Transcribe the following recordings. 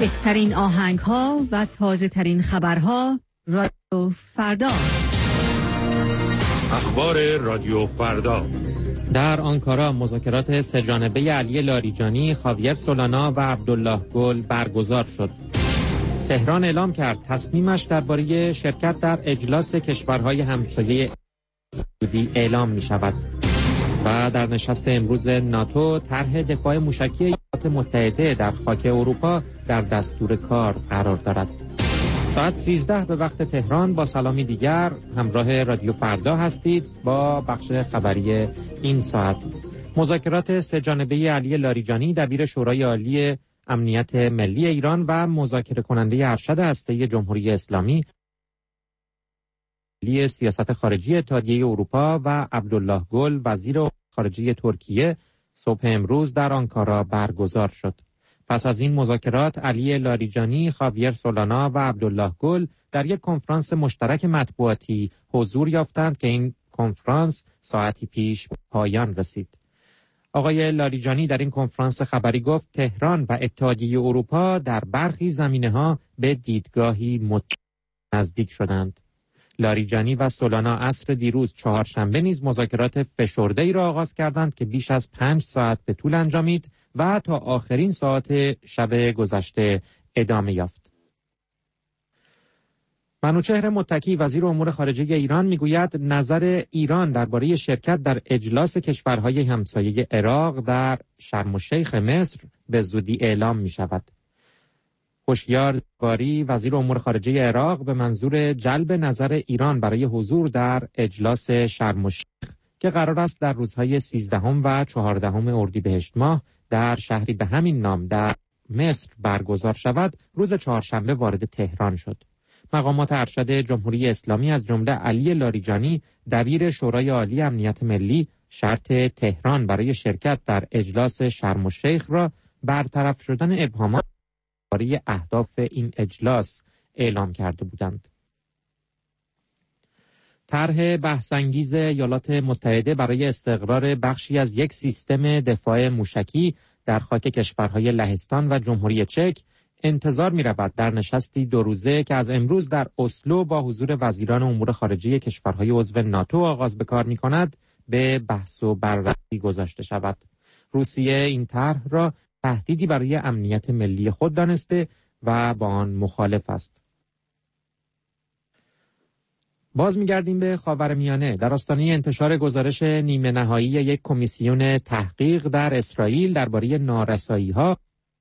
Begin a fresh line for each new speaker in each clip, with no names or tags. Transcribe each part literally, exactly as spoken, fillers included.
بهترین آهنگ ها و تازه ترین خبرها. رادیو فردا.
اخبار رادیو فردا.
در آنکارا مذاکرات سه‌جانبه علی لاریجانی، خاویر سولانا و عبدالله گل برگزار شد. تهران اعلام کرد تصمیمش درباره شرکت در اجلاس کشورهای همسایه اعلام می شود. و در نشست امروز ناتو طرح دفاع موشکی ایالات متحده در خاک اروپا در دستور کار قرار دارد. ساعت سیزده به وقت تهران با سلامی دیگر همراه رادیو فردا هستید با بخش خبری این ساعت. مذاکرات سه‌جانبه علی لاریجانی دبیر شورای عالی امنیت ملی ایران و مذاکره کننده ارشد هسته جمهوری اسلامی لی سیاست خارجی اتحادیه اروپا و عبدالله گل وزیر خارجه ترکیه صبح امروز در آنکارا برگزار شد. پس از این مذاکرات علی لاریجانی، خاویر سولانا و عبدالله گل در یک کنفرانس مشترک مطبوعاتی حضور یافتند که این کنفرانس ساعتی پیش پایان رسید. آقای لاریجانی در این کنفرانس خبری گفت تهران و اتحادیه اروپا در برخی زمینه‌ها به دیدگاهی نزدیک شدند. لاریجانی و سولانا عصر دیروز چهارشنبه نیز مذاکرات فشرده‌ای را آغاز کردند که بیش از پنج ساعت به طول انجامید و تا آخرین ساعت شب گذشته ادامه یافت. منوچهر متکی وزیر امور خارجه ایران میگوید نظر ایران درباره شرکت در اجلاس کشورهای همسایه عراق در شرم الشیخ مصر به زودی اعلام می شود. هوشیار باری وزیر امور خارجه عراق به منظور جلب نظر ایران برای حضور در اجلاس شرم الشیخ که قرار است در روزهای سیزدهم و چهاردهم اردیبهشت ماه در شهری به همین نام در مصر برگزار شود، روز چهارشنبه وارد تهران شد. مقامات ارشد جمهوری اسلامی از جمله علی لاریجانی دبیر شورای عالی امنیت ملی شرط تهران برای شرکت در اجلاس شرم الشیخ را برطرف شدن ابهامات برای اهداف این اجلاس اعلام کرده بودند. طرح بحث‌انگیز ایالات متحده برای استقرار بخشی از یک سیستم دفاع موشکی در خاک کشورهای لهستان و جمهوری چک انتظار می رود در نشستی دو روزه که از امروز در اسلو با حضور وزیران امور خارجه کشورهای عضو ناتو آغاز به کار می کند به بحث و بررسی گذاشته شود. روسیه این طرح را تهدیدی برای امنیت ملی خود دانسته و با آن مخالف است. باز می‌گردیم به خاورمیانه. در آستانه انتشار گزارش نیمه نهایی یک کمیسیون تحقیق در اسرائیل درباره نارسایی‌ها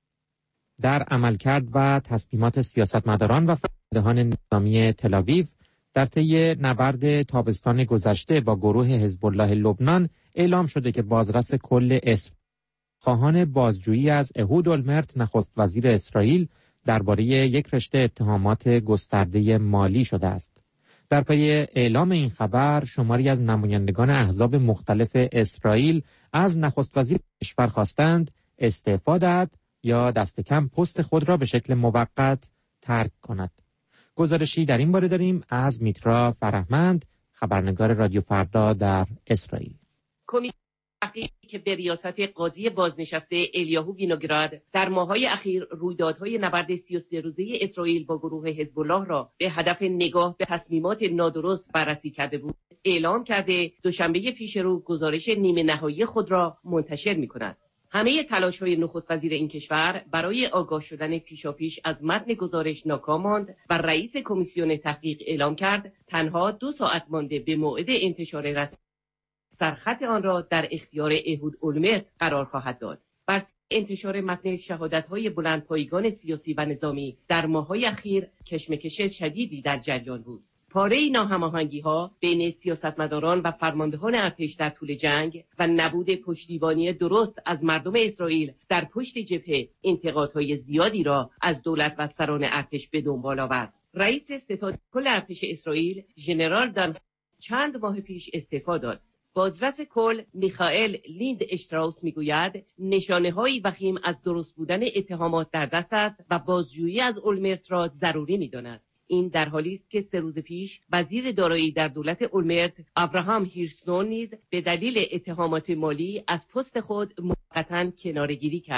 در عملکرد و تصمیمات سیاستمداران و فرماندهان نظامی تل‌آویو در طی نبرد تابستان گذشته با گروه حزب الله لبنان اعلام شده که بازرس کل اسرائیل خواهان بازجویی از اهود اولمرت نخست وزیر اسرائیل درباره یک رشته اتهامات گسترده مالی شده است. در پی اعلام این خبر شماری از نمایندگان احزاب مختلف اسرائیل از نخست وزیر کشور خواستند استعفا دهد یا دست کم پست خود را به شکل موقت ترک کند. گزارشی در این باره داریم از میترا فرهمند، خبرنگار رادیو فردا در اسرائیل.
تحقیقی که به ریاست قاضی بازنشسته الیاهو وینوگراد در ماه‌های اخیر رویدادهای نبرد سی و سه روزه اسرائیل با گروه حزب الله را به هدف نگاه به تصمیمات نادرست بررسی کرده بود، اعلام کرده دوشنبه پیش رو گزارش نیمه نهایی خود را منتشر می‌کند. همه تلاش‌های نخست وزیر این کشور برای آگاه شدن پیشاپیش از متن گزارش ناکام ماند و رئیس کمیسیون تحقیق اعلام کرد تنها دو ساعت مانده به موعد انتشار رسمی سرخط آن را در اختیار اهود اولمرت قرار خواهد داد. بر انتشار متن شهادت‌های بلندپایگان سیاسی و نظامی در ماه‌های اخیر کشمکش شدیدی در جریان بود. پاره ناهماهنگی‌ها بین سیاستمداران و فرماندهان ارتش در طول جنگ و نبود پشتیبانی درست از مردم اسرائیل در پشت جبهه انتقادهای زیادی را از دولت و سران ارتش به دنبال آورد. رئیس ستاد کل ارتش اسرائیل ژنرال دان چند ماه پیش استعفا داد. بازرس کل میخائیل لیند اشتراوس میگوید نشانه‌هایی وخیم از درست بودن اتهامات در دست است و بازجویی از اولمرت را ضروری می‌داند. این در حالی است که سه روز پیش وزیر دارایی در دولت اولمرت ابراهام هیرسون نیز به دلیل اتهامات مالی از پست خود موقتاً کناره‌گیری کرد.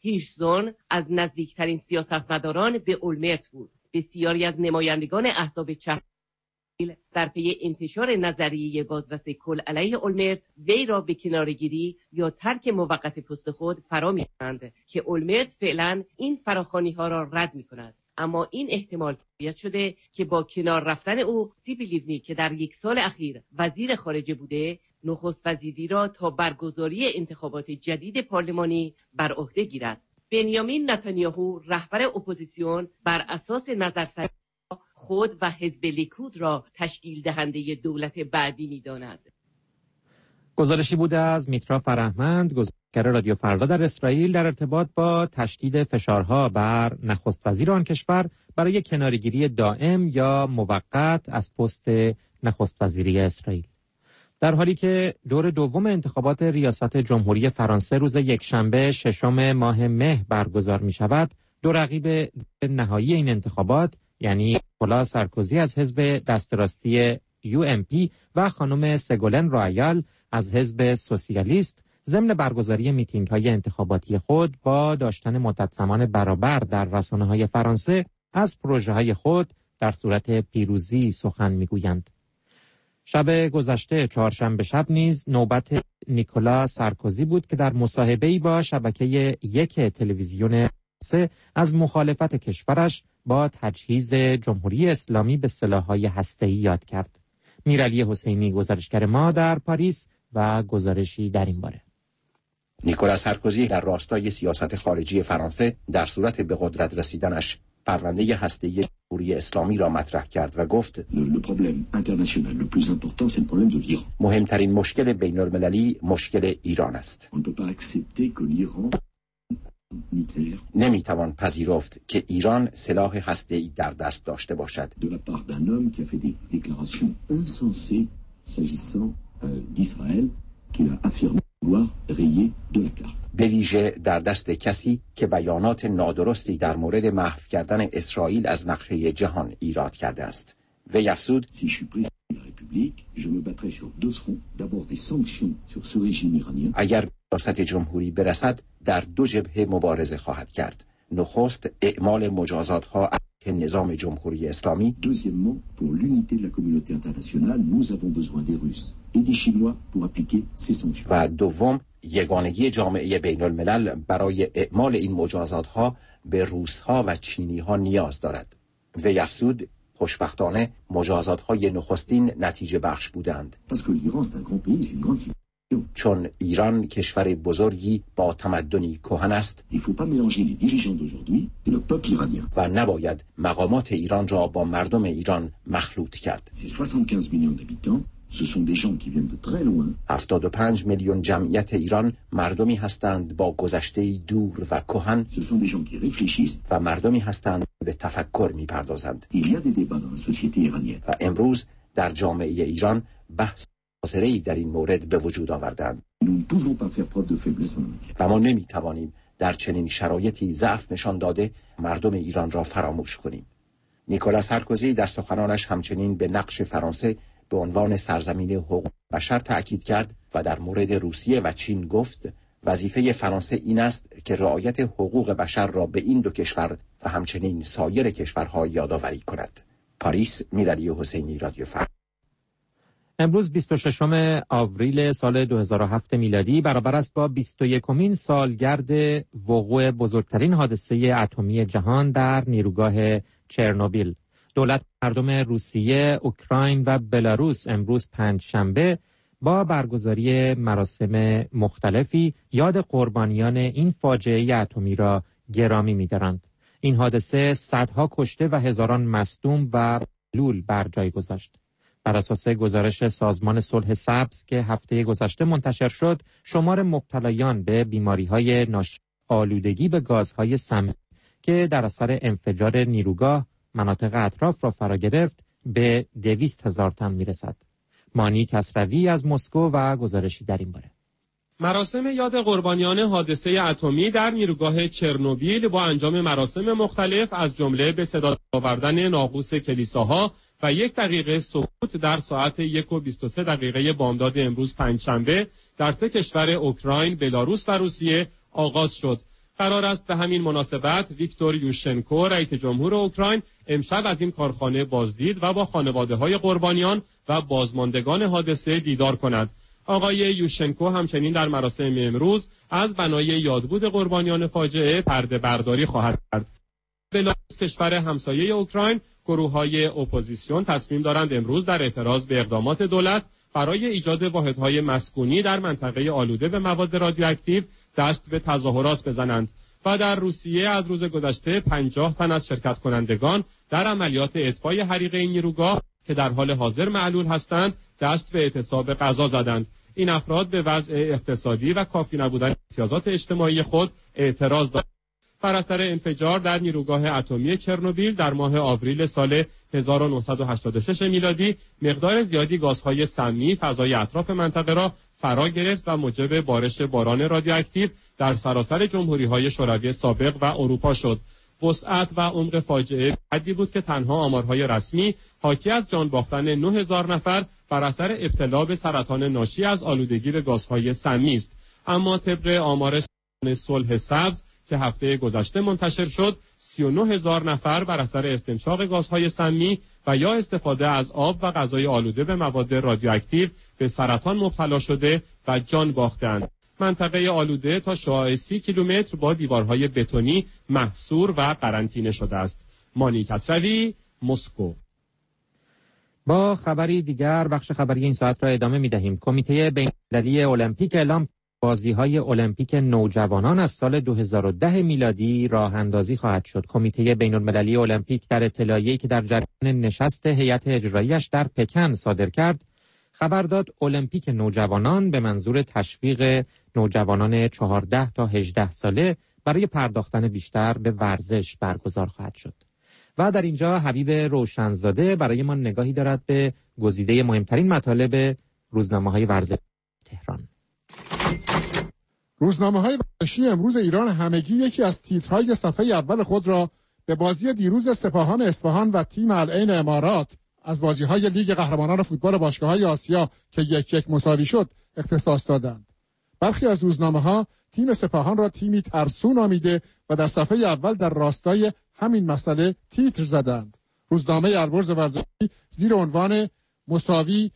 هیرشزون از نزدیکترین سیاستمداران به اولمرت بود. بسیاری از نمایندگان احزاب چپ در پی انتشار نظریه بازرس کل علیه اولمرت وی را به کناره‌گیری یا ترک موقت پست خود فرا می‌خواند که اولمرت فعلا این فراخوانی‌ها را رد می‌کند. اما این احتمال تقویت شده که با کنار رفتن او سیپی لیونی که در یک سال اخیر وزیر خارجه بوده، نخست وزیری را تا برگزاری انتخابات جدید پارلمانی بر عهده گیرد. بنیامین نتانیاهو رهبر اپوزیسیون بر اساس نظرسنجی خود و حزب لیکود را تشکیل دهنده دولت بعدی می‌داند.
گزارشی بوده از میترا فرهمند، گزارشگر رادیو فردا در اسرائیل در ارتباط با تشدید فشارها بر نخست وزیر آن کشور برای کناره‌گیری دائم یا موقت از پست نخست وزیری اسرائیل. در حالی که دور دوم انتخابات ریاست جمهوری فرانسه روز یکشنبه ششم ماه مه برگزار می شود، دو رقیب نهایی این انتخابات یعنی نیکولا سارکوزی از حزب دست راستی یو ام پی و خانم سگولن رایال از حزب سوسیالیست ضمن برگزاری میتینگ‌های انتخاباتی خود با داشتن مدت زمان برابر در رسانه‌های فرانسه از پروژه‌های خود در صورت پیروزی سخن می‌گویند. شب گذشته چهارشنبه شب نیز نوبت نیکولا سارکوزی بود که در مصاحبه‌ای با شبکه یک تلویزیون فرانسه از مخالفت کشورش با تجهیز جمهوری اسلامی به سلاح‌های هسته‌ای یاد کرد. میرعلی حسینی گزارشگر ما در پاریس و گزارشی در این باره.
نیکولا سارکوزی در راستای سیاست خارجی فرانسه در صورت به قدرت رسیدنش پرونده هسته‌ای جمهوری اسلامی را مطرح کرد و گفت مهمترین مشکل بین المللی مشکل ایران است. نمیتوان پذیرفت که ایران سلاح هسته‌ای در دست داشته باشد. به ویژه در دست کسی که بیانات نادرستی در مورد محو کردن اسرائیل از نقشه جهان ایراد کرده است. وی افزود اگر ریاست جمهوری برسد در دو جبهه مبارزه خواهد کرد. نخست اعمال مجازات‌ها علیه نظام جمهوری اسلامی. و دوم یگانگی جامعه بین الملل برای اعمال این مجازات‌ها به روس‌ها و چینی‌ها نیاز دارد. وی افزود خوشبختانه مجازات‌های نخستین نتیجه بخش بودند. چون ایران کشور بزرگی با تمدنی کهن است و نباید مقامات ایران را با مردم ایران مخلوط کرد. هفتاد و پنج میلیون جمعیت ایران مردمی هستند با گذشته‌ای دور و کهن و مردمی هستند به تفکر می‌پردازند. و امروز در جامعه ایران بحث حاضره‌ای در این مورد به وجود آوردند و ما نمی‌توانیم در چنین شرایطی ضعف نشان داده مردم ایران را فراموش کنیم. نیکولا سارکوزی در سخنانش همچنین به نقش فرانسه به عنوان سرزمین حقوق بشر تأکید کرد و در مورد روسیه و چین گفت وظیفه فرانسه این است که رعایت حقوق بشر را به این دو کشور و همچنین سایر کشورها یادآوری کند. پاریس، میرعلی حسینی، رادیو فردا.
امروز بیست و ششم آوریل سال دو هزار و هفت میلادی برابر است با بیست و یکمین سالگرد وقوع بزرگترین حادثه اتمی جهان در نیروگاه چرنوبیل. دولت مردم روسیه، اوکراین و بلاروس امروز پنجشنبه با برگزاری مراسم مختلفی یاد قربانیان این فاجعه اتمی را گرامی می‌دارند. این حادثه صدها کشته و هزاران مصدوم و معلول بر جای گذاشت. بر اساس گزارش سازمان صلح سبز که هفته گذشته منتشر شد، شمار مبتلایان به بیماری‌های ناشی از آلودگی به گازهای سمی که در اثر انفجار نیروگاه مناطق اطراف را فرا گرفت به دویست هزار تن میرسد. مانی کسروی از مسکو و گزارشی در این باره.
مراسم یاد قربانیان حادثه اتمی در نیروگاه چرنوبیل با انجام مراسم مختلف از جمله به صدا آوردن ناقوس کلیساها و یک دقیقه سکوت در ساعت یک و بیست و سه دقیقه بامداد امروز پنجشنبه در سه کشور اوکراین، بلاروس و روسیه آغاز شد. قرار است به همین مناسبت ویکتور یوشچنکو رئیس جمهور اوکراین امشب از این کارخانه بازدید و با خانواده‌های قربانیان و بازماندگان حادثه دیدار کند. آقای یوشچنکو همچنین در مراسم امروز از بنای یادبود قربانیان فاجعه پرده برداری خواهد کرد. بلاروس کشور همسایه اوکراین، گروه‌های اپوزیسیون تصمیم دارند امروز در اعتراض به اقدامات دولت برای ایجاد واحدهای مسکونی در منطقه آلوده به مواد رادیواکتیو دست به تظاهرات بزنند. و در روسیه از روز گذشته پنجاه تن از شرکت کنندگان در عملیات اطفای حریق این نیروگاه که در حال حاضر معلول هستند دست به اعتصاب غذا زدند. این افراد به وضع اقتصادی و کافی نبودن امتیازات اجتماعی خود اعتراض دارند. بر اثر انفجار در نیروگاه اتمی چرنوبیل در ماه آوریل سال هزار و نهصد و هشتاد و شش میلادی مقدار زیادی گازهای سمی فضای اطراف منطقه را فرا گرفت و موجب بارش باران رادیواکتیو در سراسر جمهوری‌های شوروی سابق و اروپا شد. وسعت و عمق فاجعه حدی بود که تنها آمارهای رسمی حاکی از جان باختن نه هزار نفر بر اثر ابتلا به سرطان ناشی از آلودگی به گازهای سمی است. اما طبق آمار صلح سبز که هفته گذشته منتشر شد، سی و نه هزار نفر بر اثر استنشاق گازهای سمی و یا استفاده از آب و غذای آلوده به مواد رادیواکتیو به سرطان مبتلا شده و جان باختند. منطقه آلوده تا شعاع سی کیلومتر با دیوارهای بتونی محصور و قرنطینه شده است. مانی کسروی، مسکو.
با خبری دیگر بخش خبری این ساعت را ادامه می دهیم. کمیته بین‌المللی المپیک اعلام بازی‌های المپیک نوجوانان از سال دو هزار و ده میلادی راه اندازی خواهد شد. کمیته بین‌المللی المپیک در اطلاعیه‌ای که در جریان نشست هیئت اجرایی‌اش در پکن صادر کرد، خبر داد المپیک نوجوانان به منظور تشویق نوجوانان چهارده تا هجده ساله برای پرداختن بیشتر به ورزش برگزار خواهد شد. و در اینجا حبیب روشنزاده برای ما نگاهی دارد به گزیده مهمترین مطالب روزنامه‌های ورزشی تهران.
روزنامه‌های ورزشی امروز ایران همگی یکی از تیترهای صفحه اول خود را به بازی دیروز سپاهان اصفهان و تیم العین امارات از بازی‌های لیگ قهرمانان فوتبال باشگاه‌های آسیا که یک یک مساوی شد اختصاص دادند. برخی از روزنامه‌ها تیم سپاهان را تیمی ترسو نامیده و در صفحه اول در راستای همین مسئله تیتر زدند. روزنامه البرز ورزشی زیر عنوان مساوی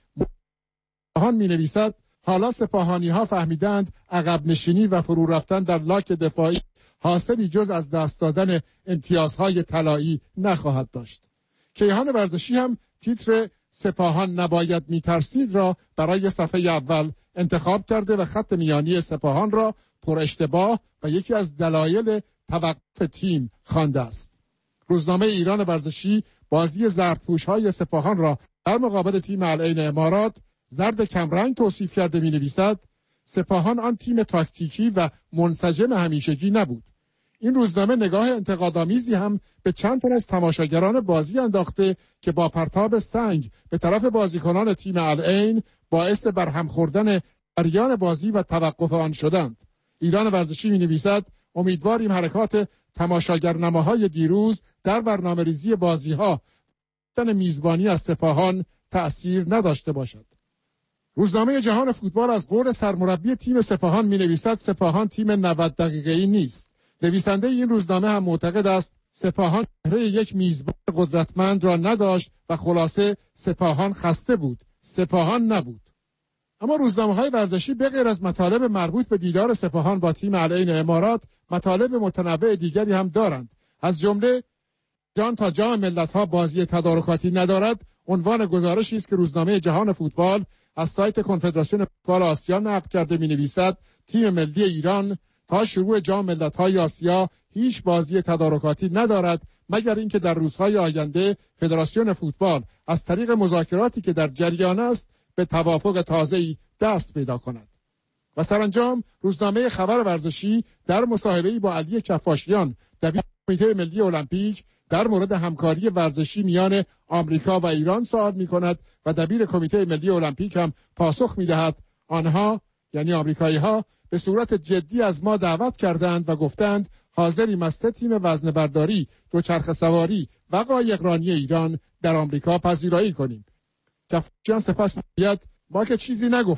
سپاهان می‌نویسد حالا سپاهانی‌ها فهمیدند عقب نشینی و فرو رفتن در لاک دفاعی حاصلی جز از دست دادن امتیازهای طلایی نخواهد داشت. کیهان ورزشی هم تیتر سپاهان نباید میترسید را برای صفحه اول انتخاب کرده و خط میانی سپاهان را پر اشتباه و یکی از دلایل توقف تیم خوانده است. روزنامه ایران ورزشی بازی زردپوش‌های سپاهان را در مقابل تیم العین امارات زرد کمرنگ توصیف کرده می‌نویسد سپاهان آن تیم تاکتیکی و منسجم همیشگی نبود. این روزنامه نگاه انتقادآمیزی هم به چند تن از تماشاگران بازی انداخته که با پرتاب سنگ به طرف بازیکنان تیم العین باعث برهم خوردن جریان بازی و توقف آن شدند. ایران ورزشی می‌نویسد امیدواریم حرکات تماشاگرنماهای دیروز در برنامه‌ریزی بازی‌ها تن میزبانی از سپاهان تأثیر نداشته باشد. روزنامه جهان فوتبال از قول سرمربی تیم سپاهان می‌نویسد سپاهان تیم نود دقیقه‌ای نیست. نویسنده این روزنامه هم معتقد است سپاهان چهره یک میزبان قدرتمند را نداشت و خلاصه سپاهان خسته بود، سپاهان نبود. اما روزنامه‌های ورزشی به غیر از مطالب مربوط به دیدار سپاهان با تیم العین امارات مطالب متنوع دیگری هم دارند. از جمله جان تا جام ملت‌ها بازی تدارکاتی ندارد عنوان گزارشی است که روزنامه جهان فوتبال از سایت کنفدراسیون فوتبال آسیا نقل کرده می‌نویسد تیم ملی ایران تا شروع جام ملت‌های آسیا هیچ بازی تدارکاتی ندارد مگر اینکه در روزهای آینده فدراسیون فوتبال از طریق مذاکراتی که در جریان است به توافق تازه‌ای دست پیدا کند. و سرانجام روزنامه خبر ورزشی در مصاحبه‌ای با علی کفاشیان دبیر کمیته ملی المپیک در مورد همکاری ورزشی میان آمریکا و ایران سوال می‌کند و دبیر کمیته ملی المپیک هم پاسخ می‌دهد آنها یعنی آمریکایی‌ها به صورت جدی از ما دعوت کردند و گفتند حاضریم از سه تیم وزنه برداری، دوچرخه سواری و قایقرانی ایران در آمریکا پذیرایی کنیم. کفاشیان سپس میگوید ما که چیزی نگفتیم،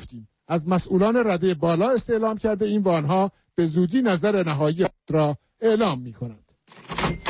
از مسئولان رده بالا استعلام کرده این و آنها به زودی نظر نهایی را اعلام می کنند.